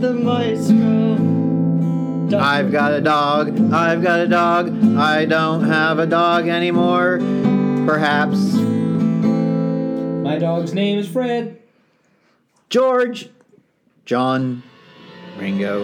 the maestro. I've got a dog, I've got a dog, I don't have a dog anymore, perhaps. My dog's name is Fred. George, John, Ringo.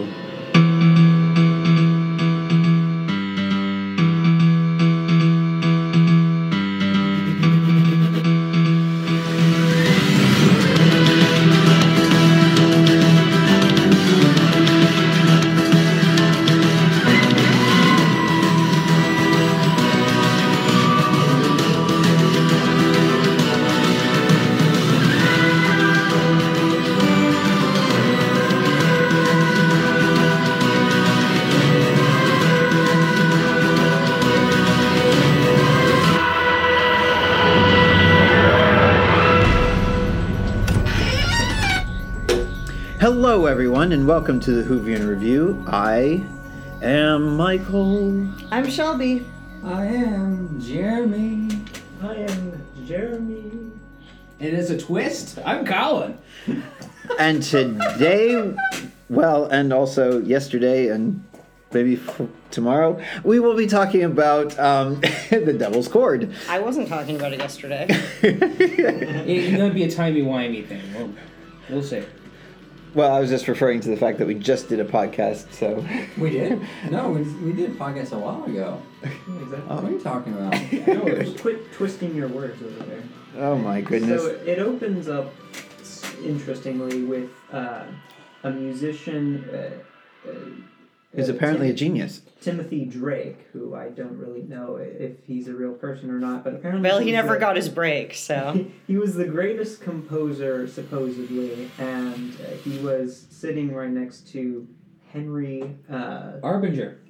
Hello, everyone, and welcome to the Whovian Review. I am Michael. I'm Shelby. I am Jeremy. I am Jeremy. And as a twist, I'm Colin. And today, well, and also yesterday and maybe tomorrow, we will be talking about The Devil's Chord. I wasn't talking about it yesterday. It's going to be a timey-wimey thing. We'll see. Well, I was just referring to the fact that we just did a podcast, so... We did? No, we did a podcast a while ago. Exactly. What are you talking about? No, quit twisting your words over there. Oh my goodness. So it opens up, interestingly, with a musician... He's apparently a genius. Timothy Drake, who I don't really know if he's a real person or not, but apparently... Well, he never got his break, so... He was the greatest composer, supposedly, and he was sitting right next to Henry... Arbinger,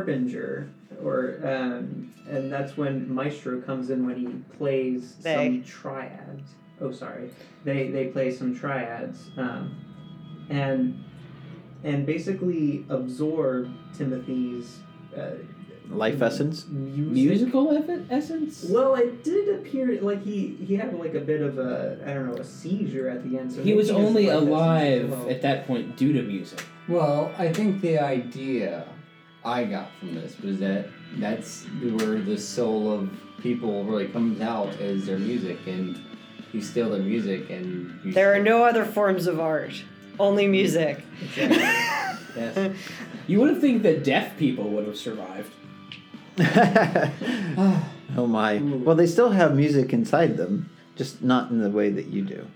and that's when Maestro comes in when he plays some triads. Oh, sorry. They play some triads, and basically absorb Timothy's Life essence? musical essence? Well, it did appear like he had like a bit of a seizure at the end. So He was maybe his only life essence alive was at that point due to music. Well, I think the idea I got from this was that that's where the soul of people really comes out is their music, and you steal their music and... There are no other forms of art. Only music. Exactly. Yes. You would have think that deaf people would have survived. Oh my. Well, they still have music inside them, just not in the way that you do.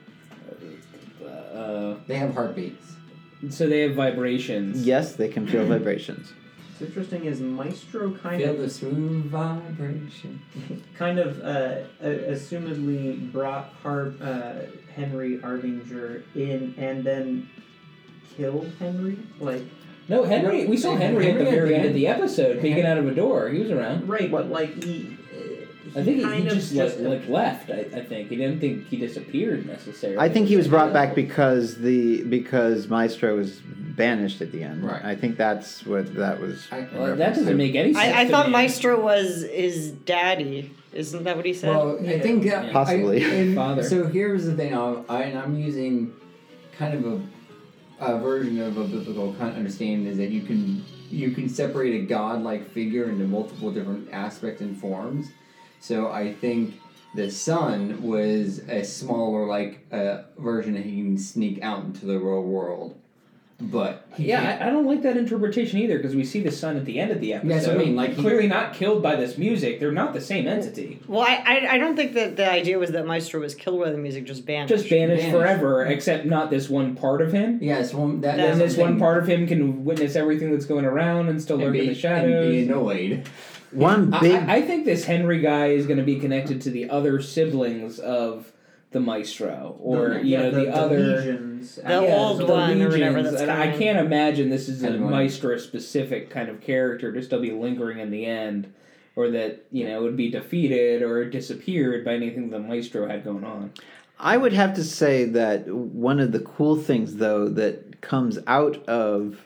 They have heartbeats. So they have vibrations. Yes, they can feel vibrations. What's interesting is Maestro Feel the smooth vibration. kind of assumedly brought Henry Arbinger in and then killed Henry? Like... No, Henry. We saw Henry at the very end of the episode, peeking out of a door. He was around. Right, but like he I think he kind of just left. I think he didn't think he disappeared necessarily. I think he was brought back because Maestro was banished at the end. Right. I think that's what that was. Well, that doesn't make any sense. I to thought me. Maestro was his daddy. Isn't that what he said? Well, I think... Possibly. Father. So here's the thing. I'm using kind of a version of a biblical kind of understanding is that you can separate a godlike figure into multiple different aspects and forms. So I think the son was a smaller version that he can sneak out into the real world. But I don't like that interpretation either because we see the son at the end of the episode. Yes, I mean, like clearly not killed by this music. They're not the same entity. Well, I don't think that the idea was that Maestro was killed by the music, just banished. Just banished forever, except not this one part of him. Yes, And this one part of him can witness everything that's going around and still lurk in the shadows. And be annoyed. I think this Henry guy is going to be connected to the other siblings of the Maestro, or the other legions, the old one or whatever that's and I coming. can't imagine this is a Anyone. Maestro specific kind of character to still be lingering in the end, or that would be defeated or disappeared by anything the Maestro had going on. I would have to say that one of the cool things, though, that comes out of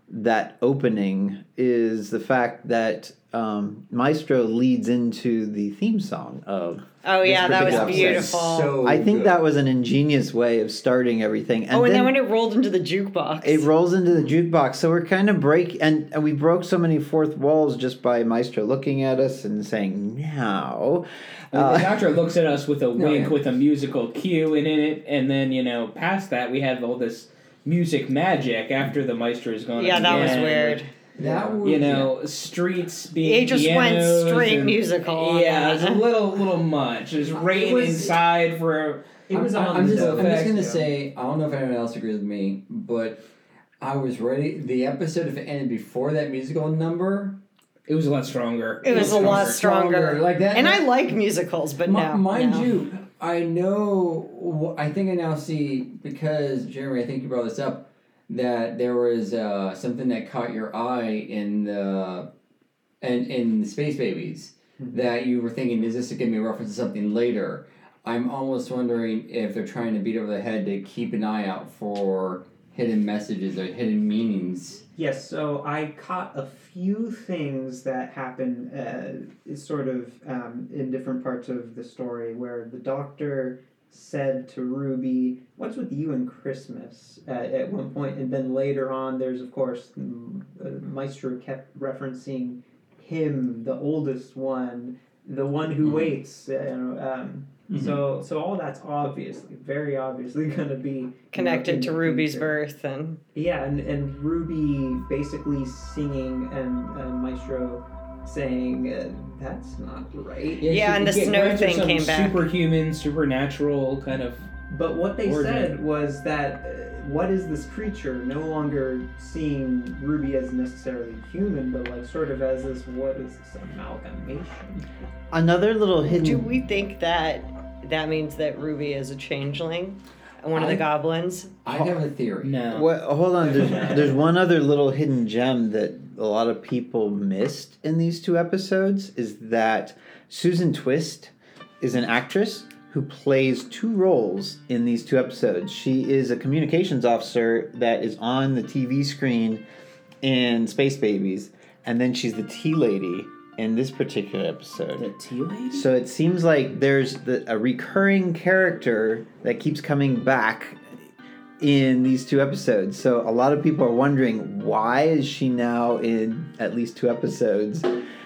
that opening is the fact that Maestro leads into the theme song of. Oh yeah, that was particular episode. beautiful. So I think good. that was an ingenious way of starting everything. and then when it rolled into the jukebox. it rolls into the jukebox, so we're kind of and we broke so many fourth walls just by Maestro looking at us and saying now. The doctor looks at us with a wink yeah. with a musical cue in it, and then past that we have all this music magic after the maestro is gone. Yeah, that was again. weird. That was, Streets being It just went pianos straight and- musical. Yeah, it's a little much. There's rain was- inside for. It was I'm on just the gonna yeah. say, I don't know if anyone else agrees with me, but I was ready. The episode, if it ended before that musical number, It was a lot stronger. It was a lot stronger. like that. And I like musicals, but no. mind no. you, I know. I think I now see, because Jeremy, I think you brought this up, that there was something that caught your eye in the Space Babies, that you were thinking, is this going to be a reference to something later? I'm almost wondering if they're trying to beat over the head to keep an eye out for hidden messages or hidden meanings. Yes, so I caught a few things that happen sort of in different parts of the story where the doctor said to Ruby, "What's with you and Christmas?" At one point, and then later on, there's of course Maestro kept referencing him, the oldest one, the one who waits. So all that's very obviously going to be Connected in to the Ruby's future. birth and Yeah, and Ruby basically singing and Maestro saying, that's not right. Yeah, and the snow Grants are thing some came back. Superhuman, supernatural kind of. But what they Origin. said was that, what is this creature? No longer seeing Ruby as necessarily human, but like sort of as this, what is this amalgamation? Another little hidden. do we think that means that Ruby is a changeling? One of the goblins? I have a theory. No. Hold on. There's one other little hidden gem that a lot of people missed in these two episodes is that Susan Twist is an actress who plays two roles in these two episodes. She is a communications officer that is on the TV screen in Space Babies, and then she's the tea lady in this particular episode. The tea lady? So it seems like there's a recurring character that keeps coming back in these two episodes. So a lot of people are wondering, why is she now in at least two episodes?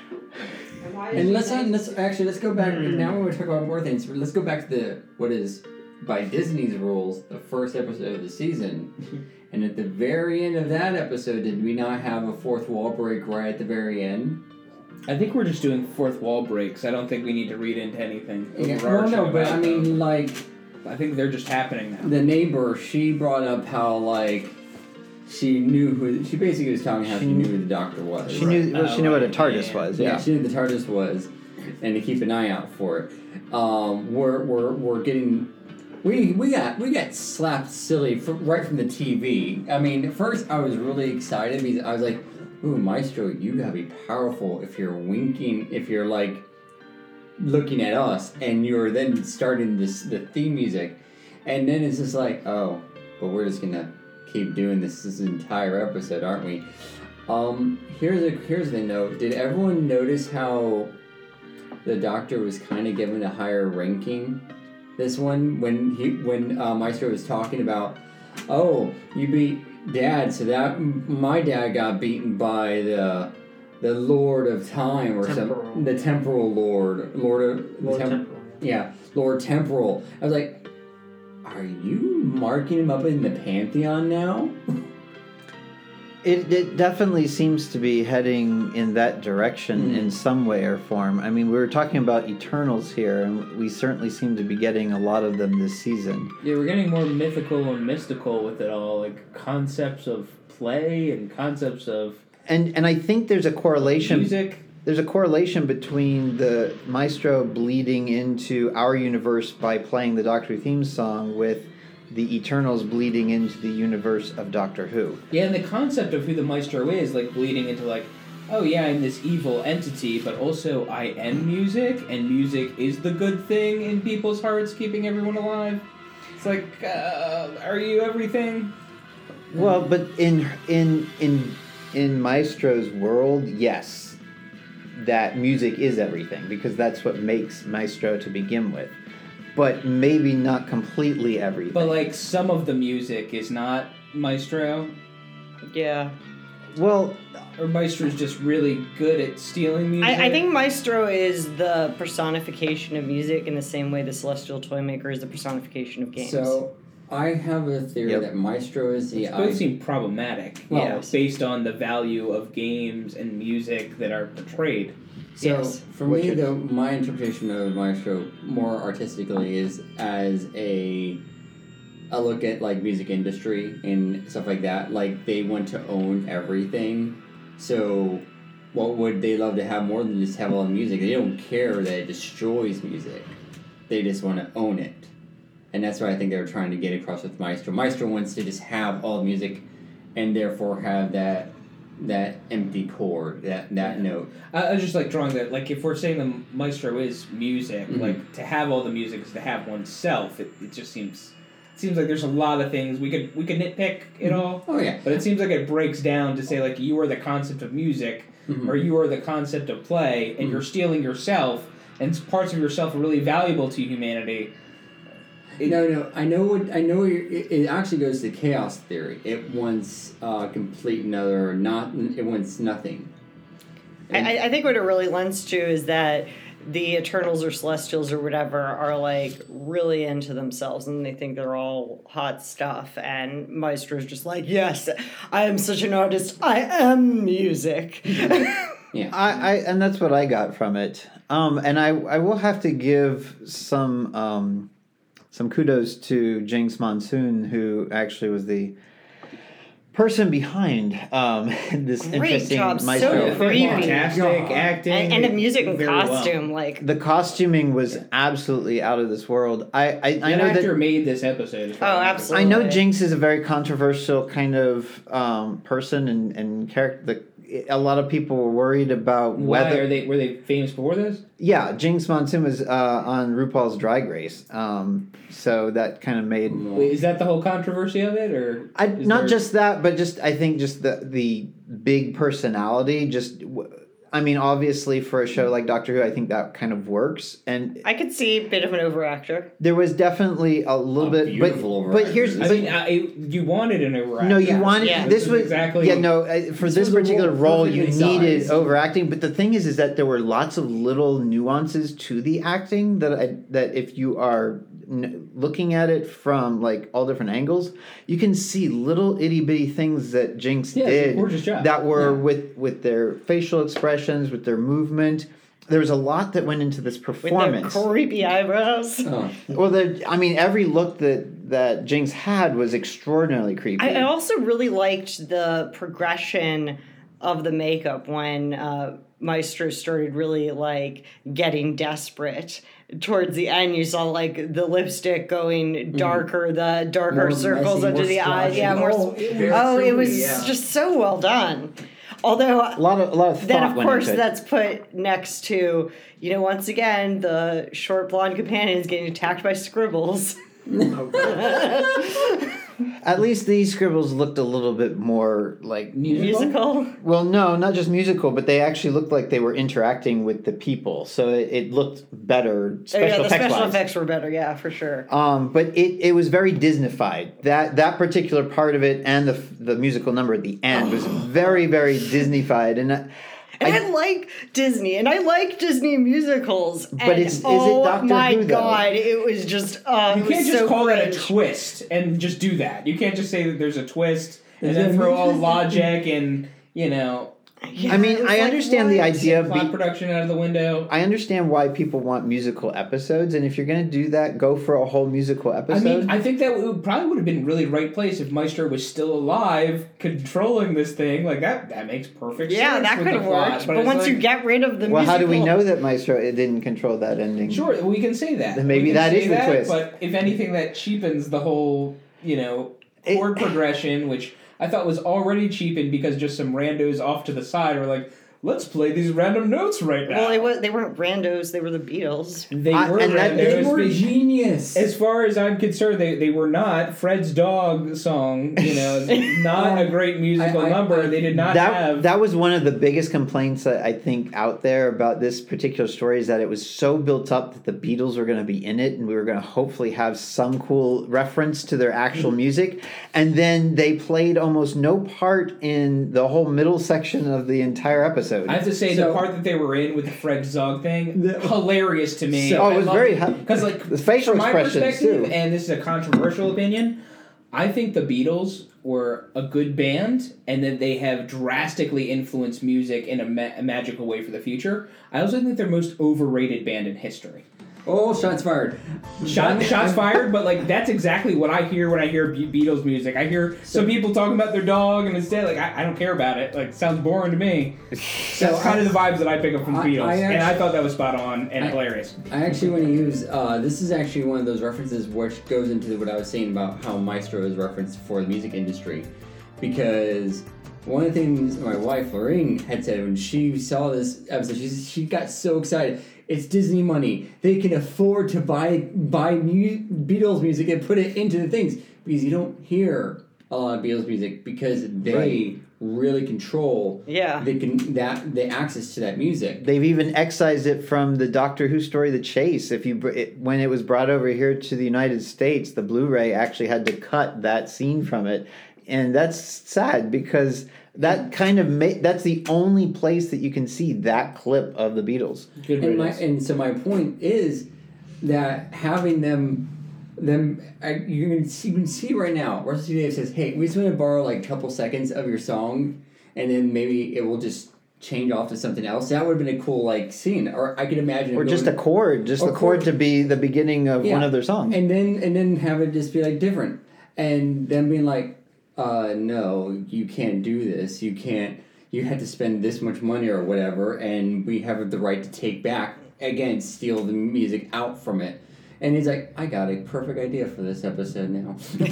And let's go back. Now when we talk about more things, let's go back to what is, by Disney's rules, the first episode of the season. And at the very end of that episode, did we not have a fourth wall break right at the very end? I think we're just doing fourth wall breaks. I don't think we need to read into anything. Well, overarching no, but about I mean, them. like, I think they're just happening now. the neighbor, she brought up how, like, she basically was telling how she knew who the doctor was. She knew. Well, she knew what a right. TARDIS Yeah. was. Yeah, Yeah. she knew the TARDIS was, and to keep an eye out for it. We're getting. We got slapped silly right from the TV. I mean, at first I was really excited because I was like, "Ooh, Maestro, you gotta be powerful if you're winking, if you're like looking at us, and you're then starting the theme music, and then it's just like, oh, but we're just gonna keep doing this entire episode, aren't we?" Here's the note. Did everyone notice how the doctor was kind of given a higher ranking? This one, when Maestro was talking about, oh, you beat Dad, so that my dad got beaten by the Lord of Time or Temporal. the Temporal Lord, Temporal. yeah, Lord Temporal. I was like, are you marking him up in the Pantheon now? It definitely seems to be heading in that direction in some way or form. I mean, we were talking about Eternals here, and we certainly seem to be getting a lot of them this season. Yeah, we're getting more mythical and mystical with it all, like concepts of play and concepts of And I think there's a correlation. music. There's a correlation between the Maestro bleeding into our universe by playing the Doctor Who theme song with the Eternals bleeding into the universe of Doctor Who. Yeah, and the concept of who the Maestro is, like bleeding into like, oh yeah, I'm this evil entity, but also I am music, and music is the good thing in people's hearts, keeping everyone alive. It's like, are you everything? Well, but in in Maestro's world, yes, that music is everything because that's what makes Maestro to begin with. But maybe not completely everything. But like some of the music is not Maestro, Yeah. Well, or Maestro's just really good at stealing music. I think Maestro is the personification of music in the same way the Celestial Toymaker is the personification of games. So I have a theory Yep. that Maestro is the both seem problematic. Yes. Based on the value of games and music that are portrayed. So Yes. for me, though, my interpretation of Maestro more artistically is as a look at like music industry and stuff like that. Like they want to own everything. So what would they love to have more than just have all the music? They don't care that it destroys music. They just want to own it. And that's what I think they were trying to get across with Maestro. Maestro wants to just have all the music and therefore have that empty chord, that note. I was just like drawing that, like if we're saying the Maestro is music, Mhm. like to have all the music is to have oneself. It just seems like there's a lot of things we could nitpick it all, Oh yeah. but it seems like it breaks down to say like you are the concept of music Mhm. or you are the concept of play, and you're stealing yourself, and parts of yourself are really valuable to humanity. No. I know. It actually goes to chaos theory. It wants complete another. It wants nothing. I think what it really lends to is that the Eternals or Celestials or whatever are like really into themselves and they think they're all hot stuff, and Maestro's just like, yes, I am such an artist, I am music. Yeah. I and that's what I got from it. And I will have to give some kudos to Jinx Monsoon, who actually was the person behind this Great interesting job, so Maestro. creepy. Fantastic God. acting and the music and very well. costume, like The costuming was absolutely out of this world. I That know actor that. made this episode. Oh, absolutely. I know Jinx is a very controversial kind of person and character. A lot of people were worried about Why whether. were they famous before this? Yeah, Jinx Monsoon was on RuPaul's Drag Race, so that kind of made. Wait, is that the whole controversy of it, or is Not there- just that, but just I think just the big personality. I mean, obviously for a show like Doctor Who, I think that kind of works, and I could see a bit of an overactor. there was definitely a little bit. beautiful But overactor. here's. I but- mean, you wanted an overactor. No, you Yeah. wanted Yeah. this was exactly. yeah no for this was a particular role role you perfectly needed sized. overacting, but the thing is that there were lots of little nuances to the acting that if you are looking at it from like all different angles, you can see little itty bitty things that Jinx Yeah, it's a did gorgeous job. that were Yeah. with their facial expressions, with their movement. There was a lot that went into this With performance. the creepy eyebrows. Oh. Well, every look that Jinx had was extraordinarily creepy. I also really liked the progression of the makeup when Maestro started really like getting desperate. Towards the end, you saw like the lipstick going darker, the darker More circles messy, under more the eyes. splotchy. Yeah, more. Very It was creepy, yeah. just so well done. Although a lot of thought then of went course into it. that's put next to, once again the short blonde companion is getting attacked by scribbles. At least these scribbles looked a little bit more like Musical. Well, no, not just musical, but they actually looked like they were interacting with the people, so it looked better. Oh, Special the effects special wise. effects were better, yeah, for sure. But it was very Disneyfied. That particular part of it and the musical number at the end was very very Disneyfied, and I like Disney, and I like Disney musicals. But and is it oh Doctor my Who, though? God, it was just You it was can't just so call that a cringe. twist and just do that. You can't just say that there's a twist and Is then there- throw all logic and Yeah, I mean, it was I like, understand the what? idea of plot production out of the window. I understand why people want musical episodes, and if you're going to do that, go for a whole musical I episode. mean, I think that probably would have been really right place if Maestro was still alive, controlling this thing. Like that makes perfect sense. Yeah, that with could the have plot, worked. But it's once like, you get rid of the well, how do we musical- know that Maestro it didn't control that ending? sure, we can say that. Then maybe We can that say is the twist. But if anything, that cheapens the whole, chord progression, which I thought was already cheapened because just some randos off to the side were like, let's play these random notes right now. Well, they weren't randos. They were the Beatles. They I- were and that- randos. They were but genius. as far as I'm concerned, they were not Fred's dog song. Not a great musical number. They did not have. That was one of the biggest complaints that I think out there about this particular story, is that it was so built up that the Beatles were going to be in it, and we were going to hopefully have some cool reference to their actual music, and then they played almost no part in the whole middle section of the entire episode. I have to say, the part that they were in with the Fred's dog thing, hilarious to me. Oh, it was very because the facial from my expressions perspective, too. and this is a controversial opinion, I think the Beatles were a good band, and that they have drastically influenced music in a magical way for the future. I also think they're most overrated band in history. Oh, shots fired. Shots fired, but like that's exactly what I hear when I hear Beatles music. I hear some people talking about their dog, and instead, like I don't care about it. Like, sounds boring to me. That's kind of the vibes that I pick up from the Beatles, and I thought that was spot on and hilarious. I actually want to use this is actually one of those references which goes into what I was saying about how Maestro is referenced for the music industry, because one of the things my wife Lorraine had said when she saw this episode, she got so excited. It's Disney money. They can afford to buy Beatles music and put it into the things, because you don't hear a lot of Beatles music because they really control the access to that music. They've even excised it from the Doctor Who story, The Chase. When it was brought over here to the United States, the Blu-ray actually had to cut that scene from it, and that's sad because that kind of that's the only place that you can see that clip of the Beatles. And so my point is that having you can see right now, Russell T. Davies says, "Hey, we just want to borrow like a couple seconds of your song, and then maybe it will just change off to something else." That would have been a cool like scene, or I could imagine, or just a chord, the chord to be the beginning of one of their songs, and then have it just be like different, and then being like, no, you can't do this. You can't. You had to spend this much money or whatever, and we have the right to take back, again, steal the music out from it. And he's like, I got a perfect idea for this episode now.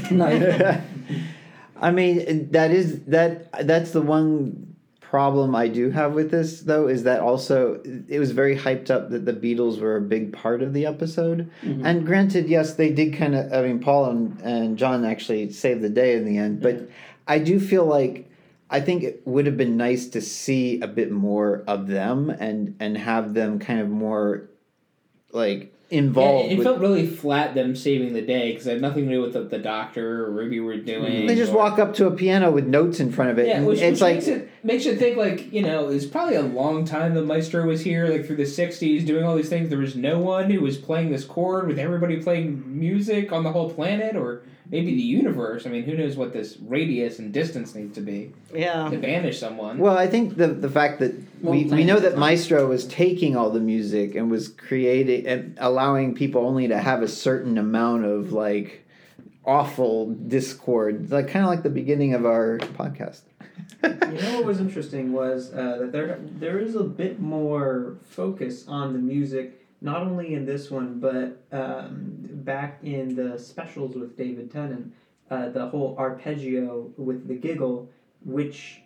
I mean, that's the one problem I do have with this, though, is that also it was very hyped up that the Beatles were a big part of the episode. Mm-hmm. And granted, yes, they did kind of, I mean, Paul and John actually saved the day in the end, but I do feel like I think it would have been nice to see a bit more of them and have them kind of more like involved. Yeah, it felt really flat, them saving the day, because it had nothing to do with what the Doctor or Ruby were doing. They just walk up to a piano with notes in front of it. Yeah, and which like makes you think, like, it's probably a long time the Maestro was here, like through the 60s, doing all these things. There was no one who was playing this chord with everybody playing music on the whole planet, or maybe the universe. I mean, who knows what this radius and distance needs to be to banish someone. Well, I think the fact that we know that Maestro was taking all the music and was creating and allowing people only to have a certain amount of like awful discord, like kind of like the beginning of our podcast. You know what was interesting was that there is a bit more focus on the music, not only in this one, but back in the specials with David Tennant, the whole arpeggio with the giggle, which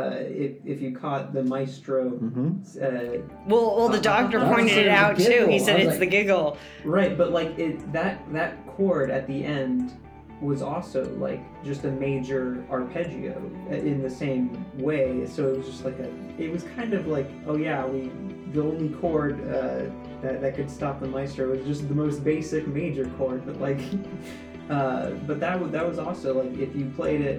if you caught the Maestro... Mm-hmm. Well, the Doctor pointed it out too. He said it's the giggle. Right, but like that chord at the end was also like just a major arpeggio in the same way. So it was just like it was kind of like, oh yeah, the only chord that could stop the Maestro was just the most basic major chord, but like but that was also like, if you played it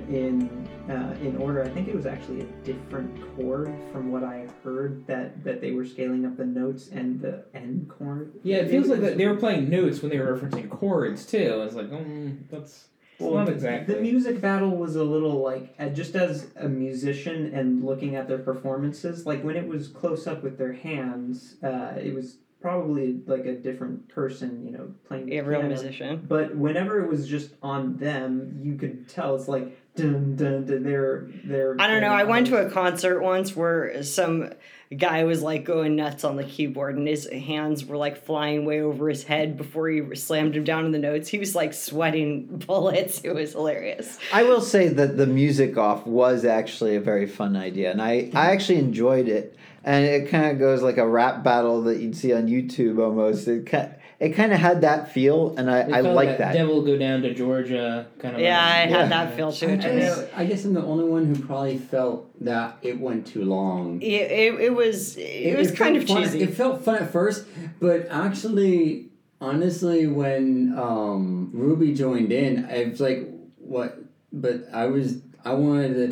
in order, I think it was actually a different chord from what I heard, that they were scaling up the notes and the end chord. Yeah, it feels like that they were playing notes when they were referencing chords too. It's like, that's not exactly. The music battle was a little like, just as a musician and looking at their performances, like when it was close up with their hands, it was probably like a different person, playing a real musician. But whenever it was just on them, you could tell it's like dun dun dun. They're. I don't know. I went to a concert once where some guy was like going nuts on the keyboard, and his hands were like flying way over his head before he slammed him down in the notes. He was like sweating bullets. It was hilarious. I will say that the music off was actually a very fun idea, and I actually enjoyed it. and it kind of goes like a rap battle that you'd see on YouTube almost. It kind of had that feel, and I like that. Devil Go Down to Georgia kind of. Yeah, I Yeah. had that feel too. I guess I'm the only one who probably felt that it went too long. It was kind of felt fun. cheesy. It felt fun at first, but actually, honestly, when Ruby joined in, I was like, "What?" But I was kind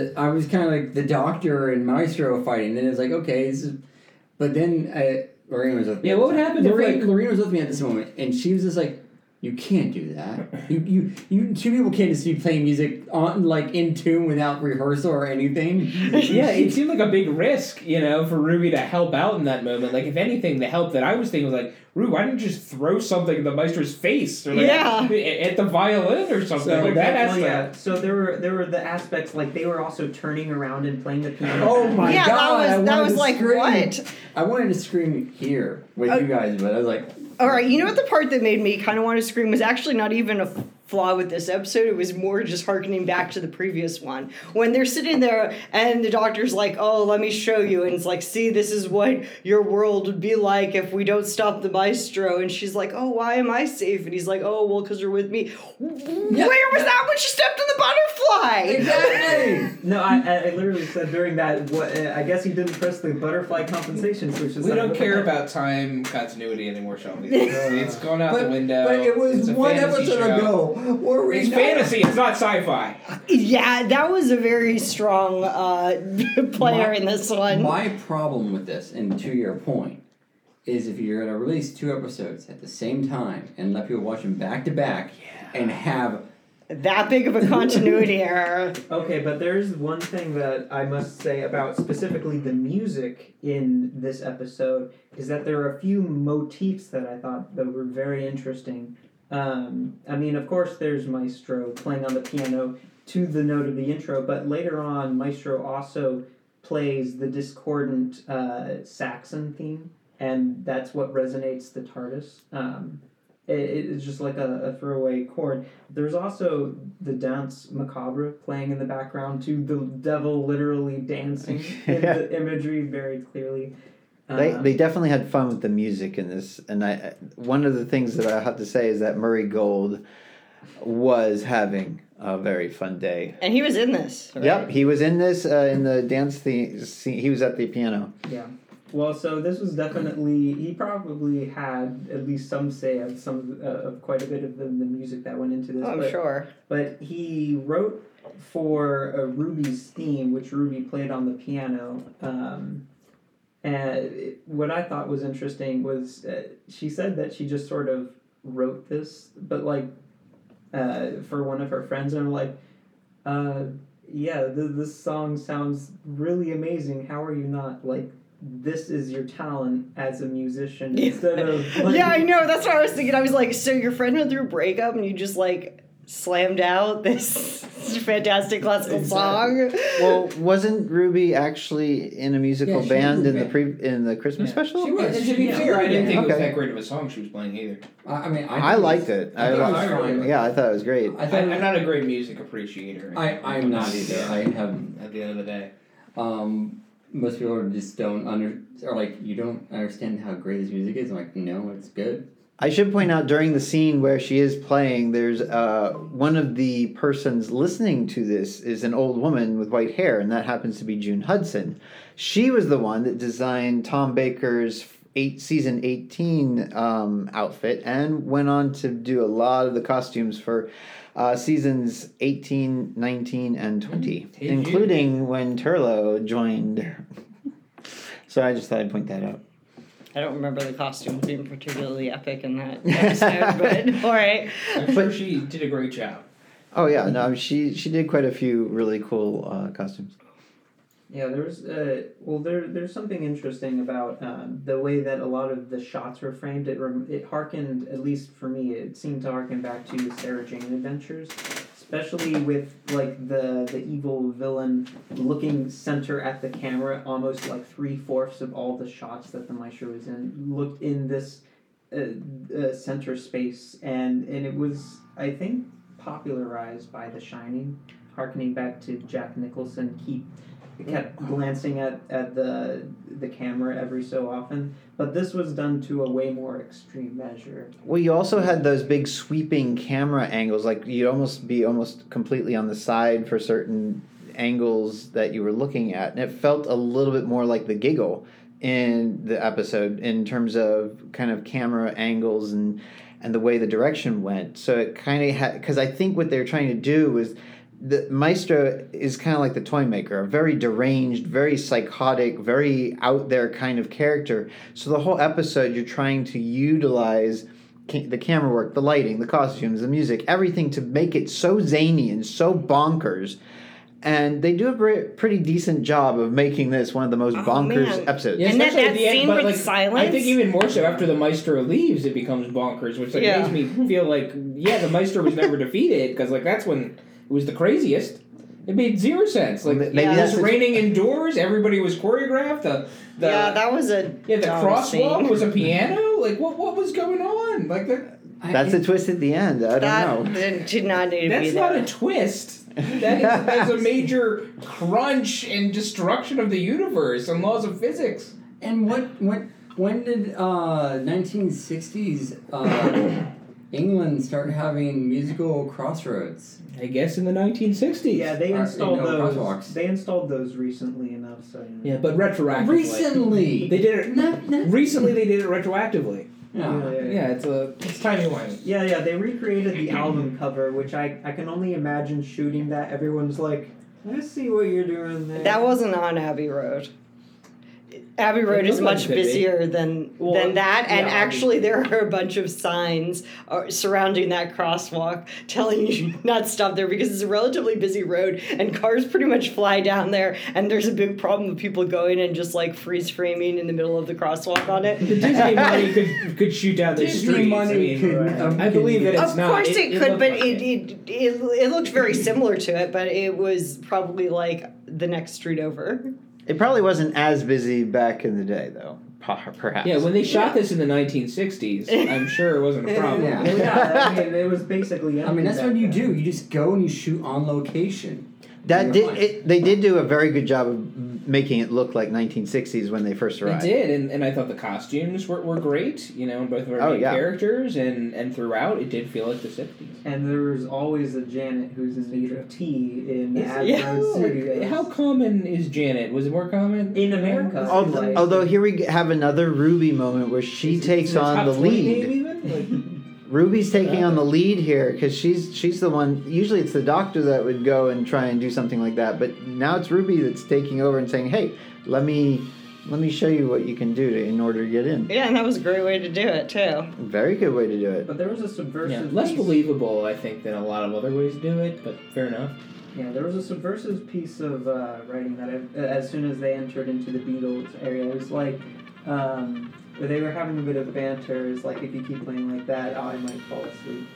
of like the Doctor and Maestro fighting. Then it's like, okay, but then Lorena was with me. Yeah, what would happen if Lorena was with me at this moment, and she was just like, "You can't do that. You two people can't just be playing music on like in tune without rehearsal or anything." Yeah, it seemed like a big risk, for Ruby to help out in that moment. Like, if anything, the help that I was thinking was like, Ruby, why didn't you just throw something in the Maestro's face? Or like, at the violin or something. So like that has to... yeah. So there were the aspects like they were also turning around and playing the piano. Oh my Yeah, god! that was like, scream. what? I wanted to scream here with you guys, but I was like, All right, you know what the part that made me kind of want to scream was actually not even a flaw with this episode. It was more just harkening back to the previous one. When they're sitting there and the Doctor's like, oh, let me show you. And it's like, see, this is what your world would be like if we don't stop the Maestro. And she's like, oh, why am I safe? And he's like, oh, well, because you're with me. Yep. Where was that when she stepped on the butterfly? exactly. No, I literally said during that. I guess he didn't press the butterfly compensation switch. We don't care about time continuity anymore, Shelby. It's gone out the window. But it was It's a one fantasy episode show. ago. Where we It's fantasy. It's not sci-fi. Yeah, that was a very strong player in this one. My problem with this, and to your point, is if you're going to release 2 episodes at the same time and let people watch them back to back and have That big of a continuity error. Okay, but there's one thing that I must say about specifically the music in this episode is that there are a few motifs that I thought that were very interesting. I mean, of course, there's Maestro playing on the piano to the note of the intro, but later on, Maestro also plays the discordant Saxon theme, and that's what resonates the TARDIS. It's just like a throwaway chord. There's also the Danse Macabre playing in the background to the devil literally dancing in the imagery very clearly. They definitely had fun with the music in this, and one of the things that I have to say is that Murray Gold was having a very fun day. And he was in this. Right? Yep, he was in this in the dance scene. He was at the piano. Yeah. Well, so this was definitely, he probably had at least some say of of quite a bit of the music that went into this. I'm sure. But he wrote for Ruby's theme, which Ruby played on the piano. And what I thought was interesting was she said that she just sort of wrote this, but for one of her friends, and I'm like, this song sounds really amazing. How are you not this is your talent as a musician instead of yeah, I know. That's what I was thinking. I was like, so your friend went through a breakup and you just slammed out this fantastic classical song. Well, wasn't Ruby actually in a musical she band was in the Christmas special? She was. And to be fair, I didn't think it was Okay. that great of a song she was playing either. I liked it. I thought it was fine. Yeah, I thought it was great. I'm not a great music appreciator. I'm not either. I have At the end of the day. most people just don't you don't understand how great this music is. I'm like, no, it's good. I should point out during the scene where she is playing, there's one of the persons listening to this is an old woman with white hair, and that happens to be June Hudson. She was the one that designed Tom Baker's season 18 outfit and went on to do a lot of the costumes for seasons 18, 19, and 20, including when Turlo joined. So I just thought I'd point that out. I don't remember the costumes being particularly epic in that episode, but all right. I'm sure she did a great job. Oh yeah, no, she did quite a few really cool costumes. Yeah, there's there's something interesting about the way that a lot of the shots were framed. It harkened, at least for me, it seemed to harken back to the Sarah Jane Adventures, especially with the evil villain looking center at the camera. Almost 3/4 of all the shots that the Maestro was in looked in this center space, and it was, I think, popularized by The Shining. harkening back to Jack Nicholson, kept glancing at the camera every so often. But this was done to a way more extreme measure. Well, you also had those big sweeping camera angles, like you'd almost be completely on the side for certain angles that you were looking at, and it felt a little bit more like The Giggle in the episode in terms of kind of camera angles and the way the direction went. So it kind of had, because I think what they're trying to do was, the Maestro is kind of like the toy maker, a very deranged, very psychotic, very out there kind of character. So the whole episode, you're trying to utilize the camera work, the lighting, the costumes, the music, everything to make it so zany and so bonkers. And they do a pretty decent job of making this one of the most bonkers episodes. Yeah, And that especially at the end, scene but, with like, silence? I think even more so after the Maestro leaves, it becomes bonkers, which makes me feel like, the Maestro was never defeated, because that's when it was the craziest. It made zero sense. Like, Maybe it that's was raining indoors, everybody was choreographed, that was a the dumb crosswalk scene. was a piano. Like, what was going on? Like that. That's the twist at the end. I don't know. That did not need to be That's there. not a twist. That's a major crunch and destruction of the universe and laws of physics. And when did 1960s England start having musical crossroads? I guess in the 1960s. Yeah, they installed those. crosswalks. They installed those recently enough, so. Yeah, but retroactively. Recently, They did it. Not- Recently, they did it retroactively. Yeah. Yeah, it's timey-wimey. Yeah, they recreated the album cover, which I can only imagine shooting that. Everyone's like, I see what you're doing there. That wasn't on Abbey Road. Abbey Road is looked like much it could be. busier than that, and actually there are a bunch of signs surrounding that crosswalk telling you not to stop there because it's a relatively busy road and cars pretty much fly down there, and there's a big problem with people going and just like freeze framing in the middle of the crosswalk on it. The Disney money could shoot down the Disney streets. money I believe that it's Of not. course it could, looked but like it looked very similar to it, but it was probably like the next street over. It probably wasn't as busy back in the day, though. Perhaps. Yeah, when they shot this in the 1960s, I'm sure it wasn't a problem. Yeah. Yeah, I mean, it was basically. I mean, that's empty what you back do. You just go and you shoot on location. That You're fine. they did do a very good job of making it look like 1960s when they first They arrived. did, and I thought the costumes were great, in both of our main characters, and throughout it did feel like the 60s. And there was always a Janet who's in need of tea in Abbey yeah. Road Studios. How common is Janet? Was it more common? In America. Although here we have another Ruby moment where she takes on the Top 20 lead. maybe even? Ruby's taking on the lead here because she's the one. Usually it's the doctor that would go and try and do something like that, but now it's Ruby that's taking over and saying, "Hey, let me show you what you can do in order to get in." Yeah, and that was a great way to do it too. Very good way to do it. But there was a subversive. Less piece- believable, I think, than a lot of other ways to do it, but fair enough. Yeah, there was a subversive piece of writing that as soon as they entered into the Beatles area, it was like where they were having a bit of banter. It's like, if you keep playing like that, I might fall asleep.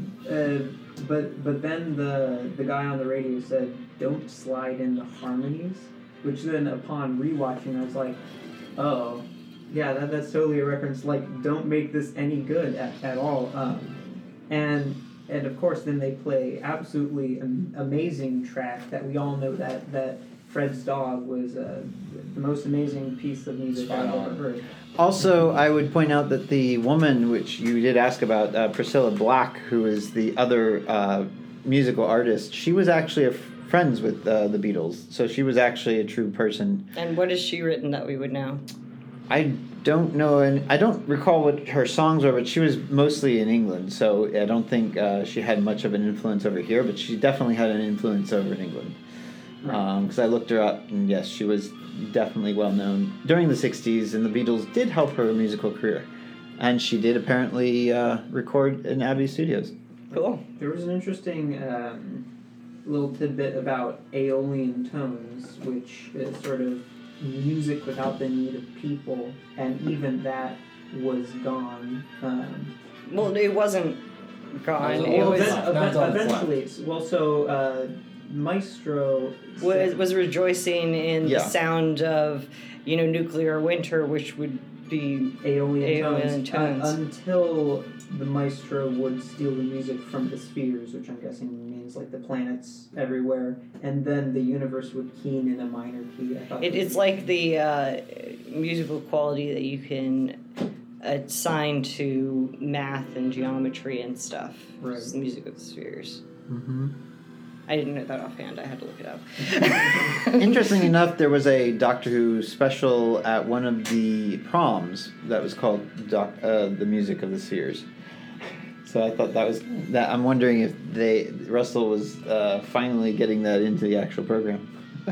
But then the guy on the radio said, "Don't slide in the harmonies," which then upon rewatching, I was like, oh, yeah, that's totally a reference. Like, don't make this any good at all. And of course, then they play absolutely amazing track that we all know that Fred's Dog was the most amazing piece of music Spot I've on. ever heard. Also, I would point out that the woman, which you did ask about, Priscilla Black, who is the other musical artist, she was actually friends with the Beatles, so she was actually a true person. And what has she written that we would know? I don't know, and I don't recall what her songs were, but she was mostly in England, so I don't think she had much of an influence over here, but she definitely had an influence over in England. Because I looked her up, and yes, she was definitely well known during the 60s, and the Beatles did help her musical career. And she did apparently record in Abbey Studios. Cool. There was an interesting little tidbit about Aeolian tones, which is sort of music without the need of people, and even that was gone. Well, it wasn't gone. Well, It was That's all that's eventually, so Maestro was rejoicing in Yeah. the sound of nuclear winter, which would be Aeolian tones. until the maestro would steal the music from the spheres, which I'm guessing means like the planets everywhere, and then the universe would keen in a minor key. I thought It's like the musical quality that you can assign to math and geometry and stuff. Right. It's the music of the spheres. Mm-hmm. I didn't know that offhand. I had to look it up. Interesting enough, there was a Doctor Who special at one of the proms that was called "The Music of the Spheres." So I thought that was that. I'm wondering if Russell was finally getting that into the actual program.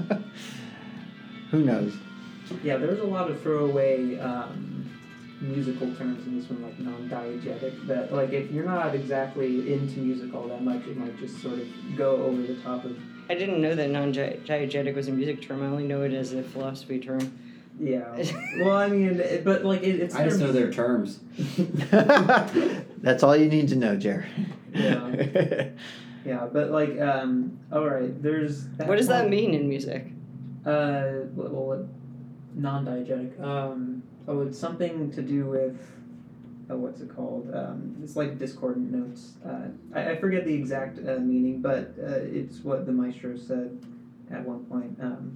Who knows? Yeah, there's a lot of throwaway musical terms in this one, like non-diegetic, that like if you're not exactly into music all that much, it might just sort of go over the top of. I didn't know that non-diegetic was a music term. I only know it as a philosophy term. Yeah. Well, I mean, but like it's. I just know their terms. That's all you need to know, Jer. Yeah. Yeah, but like, all right, there's. What does that mean in music? Well, non-diegetic. It's something to do with. What's it called? It's like discordant notes. I forget the exact meaning, but it's what the maestro said at one point.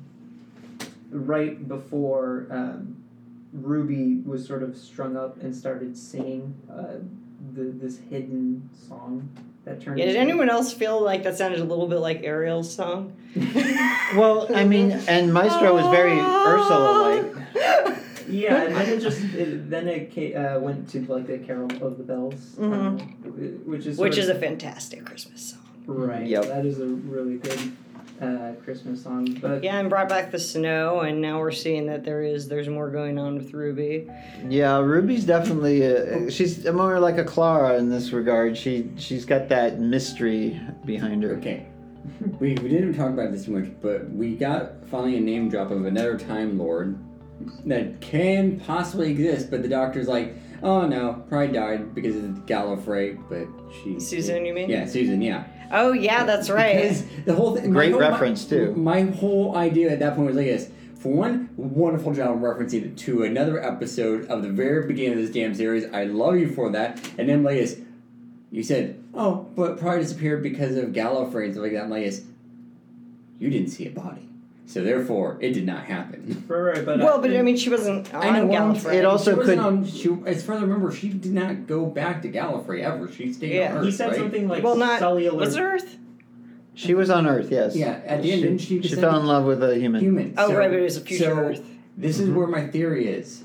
Right before Ruby was sort of strung up and started singing this hidden song that turned. Yeah, did anyone else feel like that sounded a little bit like Ariel's song? Well, I mean, and Maestro was very Ursula-like. Yeah, and then it went to like the Carol of the Bells, which is a fantastic Christmas song. Right. Yep. That is a really good Christmas song. But Yeah, and brought back the snow, and now we're seeing that there's more going on with Ruby. Yeah, Ruby's definitely she's more like a Clara in this regard. She's got that mystery behind her. Okay. We didn't talk about this too much, but we got finally a name drop of another Time Lord that can possibly exist, but the Doctor's like, oh no, probably died because of Gallifrey, but she... Susan, you mean? Yeah, Susan, yeah. Oh, yeah, that's right. Because the whole thing... Great reference, too. My whole idea at that point was like this. For one, wonderful job referencing it to another episode of the very beginning of this damn series. I love you for that. And then like this, you said, oh, but probably disappeared because of Gallifrey and stuff like that. I'm like this, you didn't see a body. So therefore, it did not happen. right, but Well, but I mean, she wasn't on Gallifrey. It also she wasn't could- as far as I remember, she did not go back to Gallifrey ever. She stayed Yeah. on Earth, he said right? something like Well, not cellular. was it Earth? She was on Earth, yes. Yeah, at the end, didn't she She descend fell in love with a human. human? Oh, So- right, but it was a future so Earth. This is where my theory is.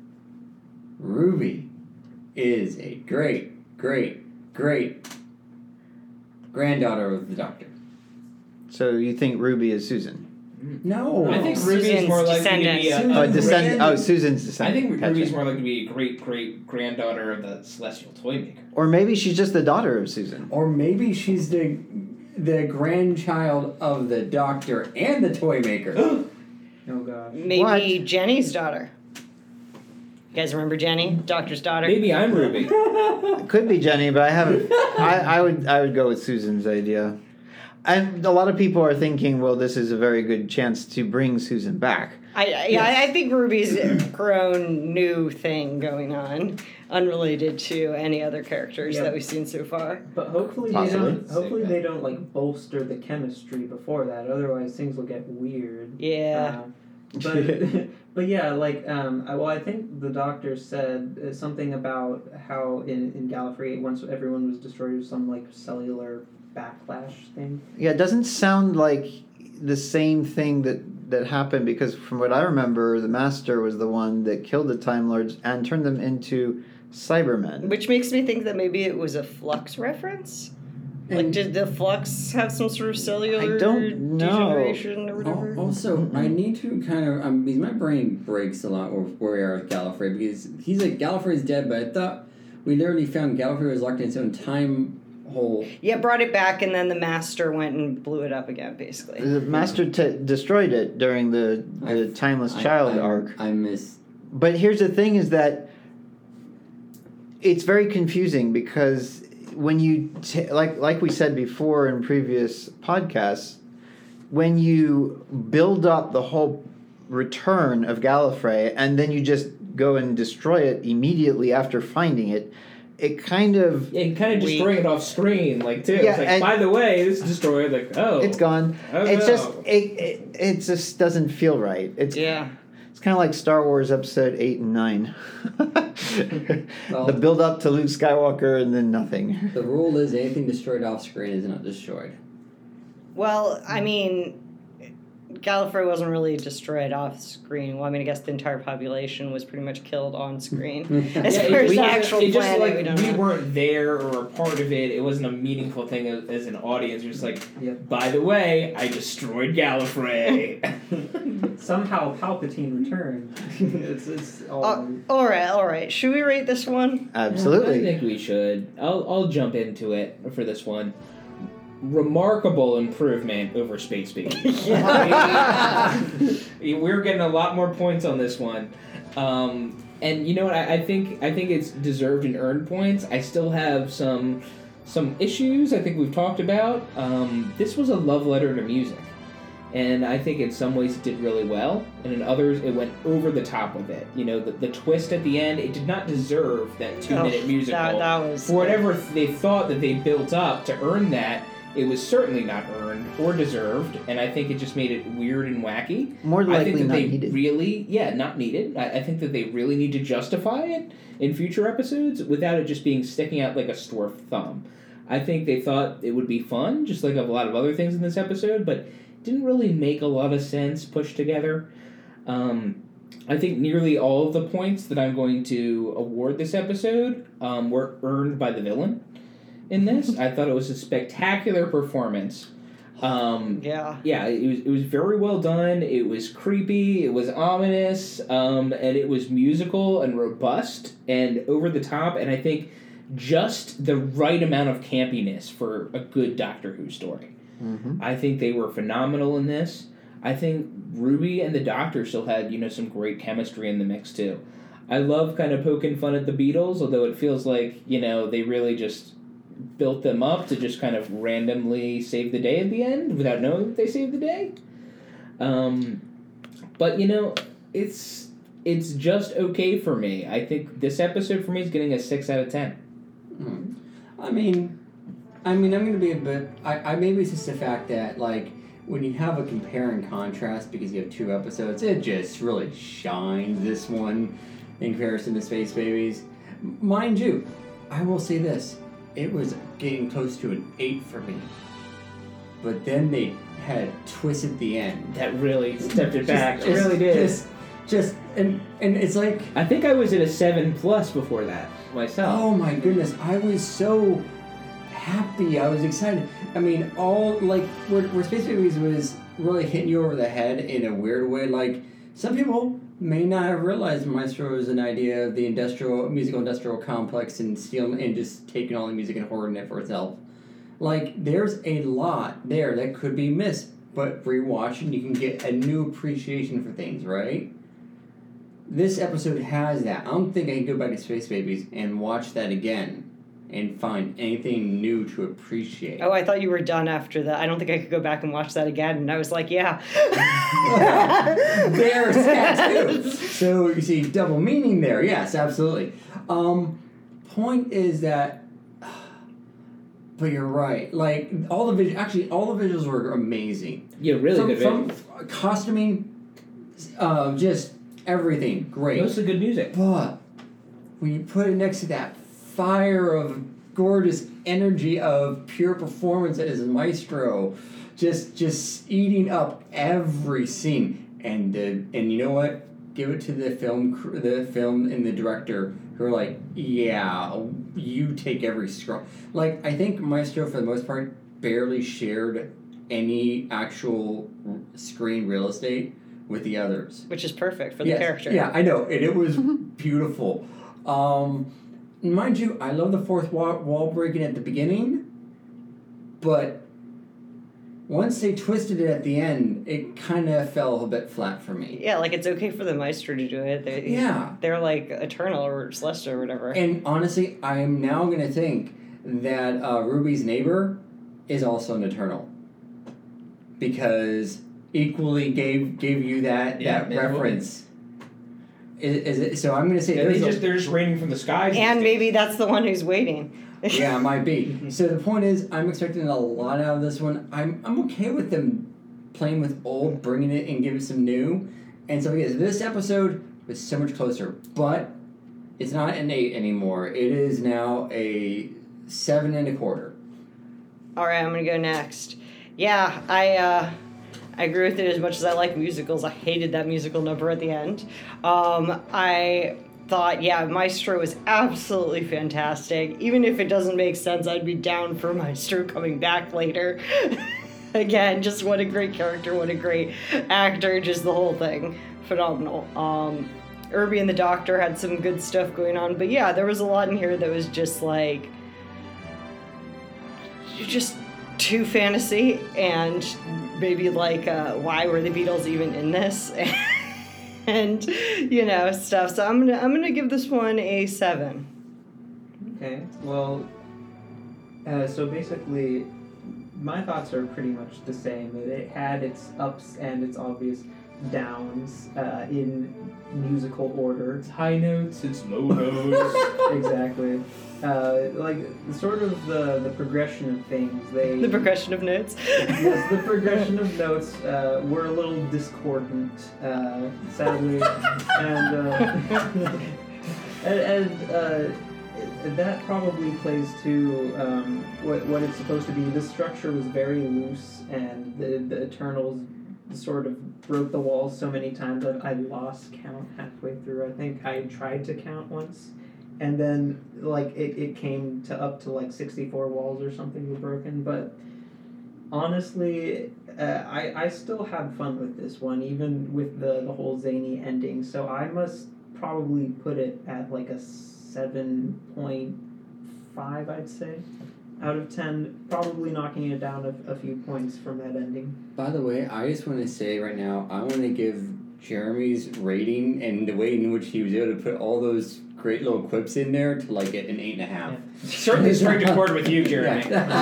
Ruby is a great, great, great granddaughter of the Doctor. So you think Ruby is Susan? No. I think Susan's Ruby's more likely to be descendant. Susan's descendant. I think Gotcha. Ruby's more likely to be a great granddaughter of the Celestial Toymaker. Or maybe she's just the daughter of Susan. Or maybe she's the grandchild of the Doctor and the Toymaker. Oh gosh. Maybe What? Jenny's daughter. You guys remember Jenny, Doctor's daughter? Maybe I'm Ruby. It could be Jenny, but I haven't. I would go with Susan's idea. And a lot of people are thinking, well, this is a very good chance to bring Susan back. I think Ruby's her own new thing going on, unrelated to any other characters Yeah. that we've seen so far. But hopefully Possibly. they don't. Hopefully they don't like bolster the chemistry before that. Otherwise things will get weird. Yeah. But yeah, like I think the Doctor said something about how in Gallifrey once everyone was destroyed, there was some like cellular backlash thing. Yeah, it doesn't sound like the same thing that happened, because from what I remember, the Master was the one that killed the Time Lords and turned them into Cybermen. Which makes me think that maybe it was a Flux reference. Like, did the Flux have some sort of cellular I don't know. degeneration or whatever? Also, I need to kind of because my brain breaks a lot where we are with Gallifrey, because he's like, Gallifrey's dead, but I thought we literally found Gallifrey was locked in its own time hole. Yeah, brought it back, and then the Master went and blew it up again, basically. The Master destroyed it during the Timeless Child arc. I miss. But here's the thing: is that it's very confusing, because when you like we said before in previous podcasts, when you build up the whole return of Gallifrey and then you just go and destroy it immediately after finding it, it kind of And kind of destroying it off screen, like, too. Yeah, It's like, and- by the way, this is destroyed. Like, oh. it's gone. Oh, It's no. just it just doesn't feel right. It's kind of like Star Wars Episode 8 and 9. Well- The build up to Luke Skywalker and then nothing. The rule is anything destroyed off screen is not destroyed. Well, I mean, Gallifrey wasn't really destroyed off screen. Well, I mean, I guess the entire population was pretty much killed on screen. As Yeah, far as the just- actual it just planet, like we don't we know. weren't there or a part of it. It wasn't a meaningful thing as an audience. You're just like, Yep. by the way, I destroyed Gallifrey. Somehow Palpatine returned. it's all. All right. Should we rate this one? I Absolutely. think we should. I'll jump into it for this one. Remarkable improvement over Space Baby. We're getting a lot more points on this one. And you know what? I think it's deserved and earned points. I still have some issues I think we've talked about. This was a love letter to music. And I think in some ways it did really well, and in others it went over the top with it. You know, the twist at the end, it did not deserve that 2-minute musical. That was For whatever they thought that they built up to earn that, it was certainly not earned or deserved, and I think it just made it weird and wacky. More I likely think that not they needed. not needed. I think that they really need to justify it in future episodes without it just being sticking out like a sore thumb. I think they thought it would be fun, just like a lot of other things in this episode, but didn't really make a lot of sense pushed together. I think nearly all of the points that I'm going to award this episode were earned by the villain in this. I thought it was a spectacular performance. yeah. Yeah, it was very well done. It was creepy. It was ominous, and it was musical and robust and over the top. And I think just the right amount of campiness for a good Doctor Who story. Mm-hmm. I think they were phenomenal in this. I think Ruby and the Doctor still had some great chemistry in the mix too. I love kind of poking fun at the Beatles, although it feels like they really just built them up to just kind of randomly save the day at the end without knowing that they saved the day. But it's just okay for me. I think this episode for me is getting a 6 out of 10. I mean, I'm going to be a bit. I maybe it's just the fact that when you have a compare and contrast because you have 2 episodes, it just really shines this one in comparison to Space Babies. Mind you, I will say this: it was getting close to an 8 for me, but then they had a twist at the end. That really stepped it back. It Just- really did. And it's like, I think I was at a 7+ before that myself. oh my goodness, I was so happy. I was excited. I mean, where Space Babies was really hitting you over the head in a weird way. Like, some people may not have realized Maestro was an idea of the musical industrial complex and stealing and just taking all the music and hoarding it for itself. Like, there's a lot there that could be missed, but rewatching, you can get a new appreciation for things, right? This episode has that. I don't think I can go back to Space Babies and watch that again and find anything new to appreciate. Oh, I thought you were done after that. I don't think I could go back and watch that again. And I was like, yeah. There's that too. So you see double meaning there. Yes, absolutely. Point is that, but you're right. Like all the visuals were amazing. Yeah, really good. From costuming, just everything great. Most of the good music. But when you put it next to that fire of gorgeous energy of pure performance that is Maestro, just eating up every scene, and you know what? Give it to the film and the director who are like, yeah, you take every scroll. Like, I think Maestro for the most part barely shared any actual screen real estate with the others. Which is perfect for the Yes. character. Yeah, I know, and it was beautiful. Mind you, I love the fourth wall breaking at the beginning, but once they twisted it at the end, it kind of fell a bit flat for me. Yeah, like it's okay for the Maestro to do it. They're like eternal or celestial or whatever. And honestly, I am now going to think that Ruby's neighbor is also an Eternal, because equally gave you that Yeah, maybe. reference. Is it, so I'm going to say Yeah, there's they're just raining from the skies. And these maybe days. that's the one who's waiting. yeah, it might be. So the point is, I'm expecting a lot out of this one. I'm okay with them playing with old, bringing it and giving some new. And so yes, this episode was so much closer, but it's not an 8 anymore. It is now a 7 1/4. All right, I'm gonna go next. Yeah, I agree with it. As much as I like musicals, I hated that musical number at the end. I thought, yeah, Maestro was absolutely fantastic. Even if it doesn't make sense, I'd be down for Maestro coming back later. Again, just what a great character, what a great actor, just the whole thing. Phenomenal. Irby and the Doctor had some good stuff going on, but yeah, there was a lot in here that was just like, just too fantasy, and maybe like, why were the Beatles even in this? And stuff. So I'm gonna give this one a 7. Okay. Well, so basically, my thoughts are pretty much the same. It had its ups and its obvious downs in musical order. It's high notes, it's low notes. Exactly. Like sort of the progression of things. The progression of notes. Yes, the progression of notes were a little discordant, sadly, and that probably plays to what it's supposed to be. The structure was very loose, and the Eternals sort of broke the walls so many times that I lost count halfway through. I think I tried to count once. And then, like, it came up to, like, 64 walls or something were broken. But, honestly, I still had fun with this one, even with the whole zany ending. So I must probably put it at, like, a 7.5, I'd say, out of 10. Probably knocking it down a few points from that ending. By the way, I just want to say right now, I want to give Jeremy's rating and the way in which he was able to put all those great little quips in there to like get an 8.5. Yeah. Certainly strike a chord with you, Jeremy.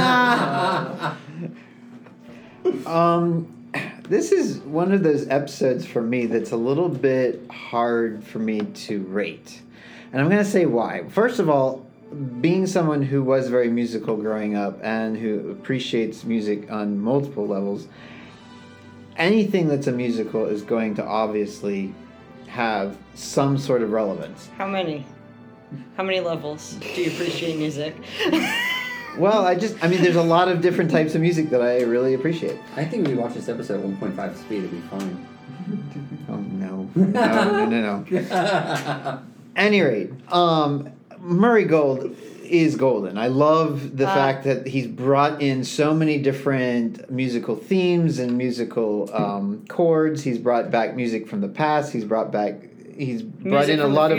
This is one of those episodes for me that's a little bit hard for me to rate. And I'm going to say why. First of all, being someone who was very musical growing up and who appreciates music on multiple levels, anything that's a musical is going to obviously have some sort of relevance. How many levels do you appreciate music? Well, there's a lot of different types of music that I really appreciate. I think we watch this episode at 1.5 speed, it'll be fine. Oh, no. No. At any rate, Murray Gold is golden. I love the fact that he's brought in so many different musical themes and musical chords. He's brought back music from the past. He's brought in a lot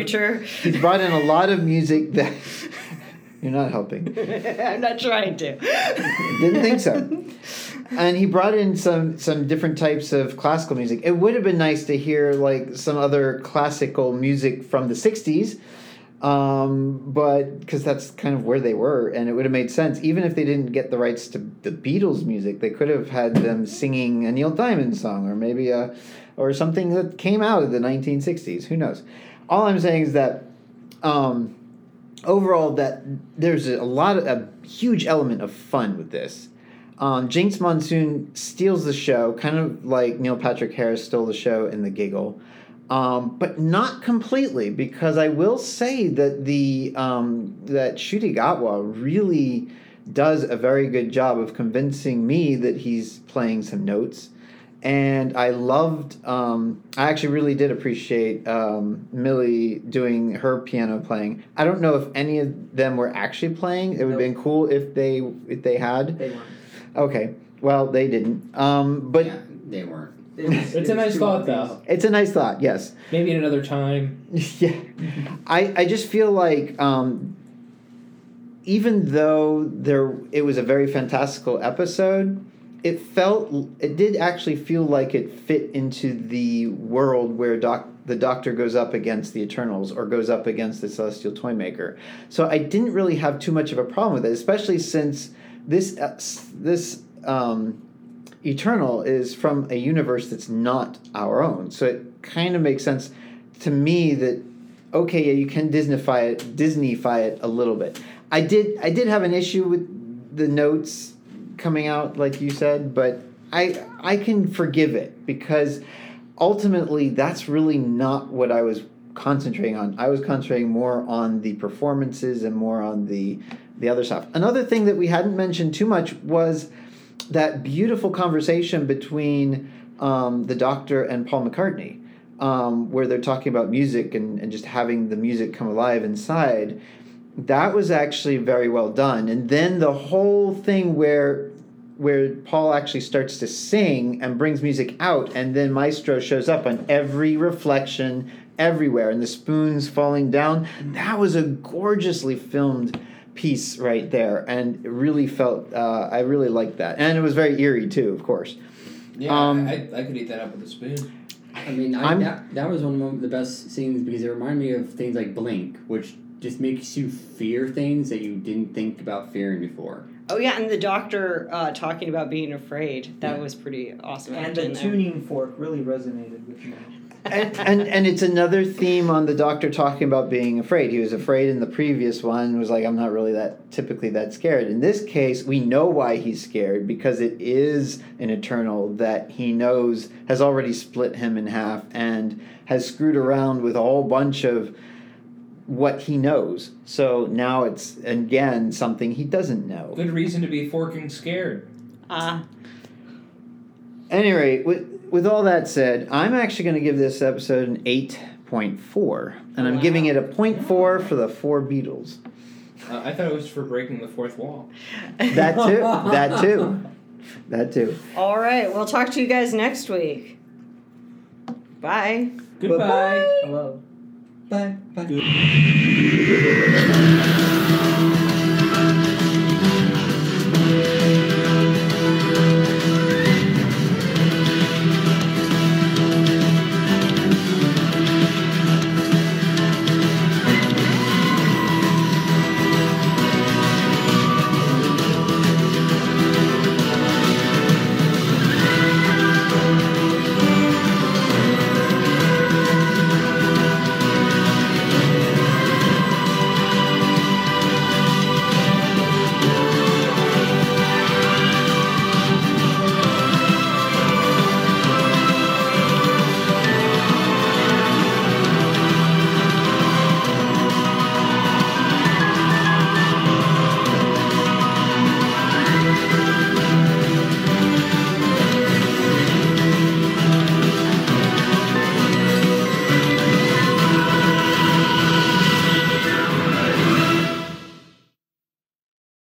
of music that you're not helping. I'm not trying to. Didn't think so. And he brought in some different types of classical music. It would have been nice to hear like some other classical music from the 60s. But because that's kind of where they were, and it would have made sense. Even if they didn't get the rights to the Beatles music, they could have had them singing a Neil Diamond song, or maybe or something that came out of the 1960s. Who knows? All I'm saying is that overall, that there's a huge element of fun with this. Jinx Monsoon steals the show, kind of like Neil Patrick Harris stole the show in The Giggle. But not completely, because I will say that that Ncuti Gatwa really does a very good job of convincing me that he's playing some notes. And I loved, I actually really did appreciate Millie doing her piano playing. I don't know if any of them were actually playing. It would have been cool if they had. They weren't. Okay, well, they didn't. But Yeah, they weren't. It's a nice thought, though. it's a nice thought, yes. Maybe at another time. Yeah. I just feel like even though it was a very fantastical episode, it did actually feel like it fit into the world where the Doctor goes up against the Eternals or goes up against the Celestial Toymaker. So I didn't really have too much of a problem with it, especially since this Eternal is from a universe that's not our own. So it kind of makes sense to me that okay, yeah, you can Disneyfy it a little bit. I did have an issue with the notes coming out, like you said, but I can forgive it because ultimately that's really not what I was concentrating on. I was concentrating more on the performances and more on the other stuff. Another thing that we hadn't mentioned too much was that beautiful conversation between the Doctor and Paul McCartney, where they're talking about music and just having the music come alive inside. That was actually very well done. And then the whole thing where Paul actually starts to sing and brings music out, and then Maestro shows up on every reflection everywhere, and the spoons falling down. That was a gorgeously filmed piece right there, and it really felt, I really liked that. And it was very eerie too, of course. Yeah, I could eat that up with a spoon. I mean, that was one of the best scenes because it reminded me of things like Blink, which just makes you fear things that you didn't think about fearing before. Oh yeah, and the Doctor talking about being afraid. That was pretty awesome. And the tuning fork really resonated with me. and it's another theme on the Doctor talking about being afraid. He was afraid in the previous one, was like, I'm not really typically that scared. In this case, we know why he's scared, because it is an Eternal that he knows has already split him in half and has screwed around with a whole bunch of what he knows. So now it's, again, something he doesn't know. Good reason to be forking scared. Anyway, with all that said, I'm actually going to give this episode an 8.4. And I'm giving it a 0.4 for the 4 Beatles. I thought it was for breaking the fourth wall. That too. That too. That too. All right. We'll talk to you guys next week. Bye. Goodbye. Bye-bye. Hello. Bye. Bye.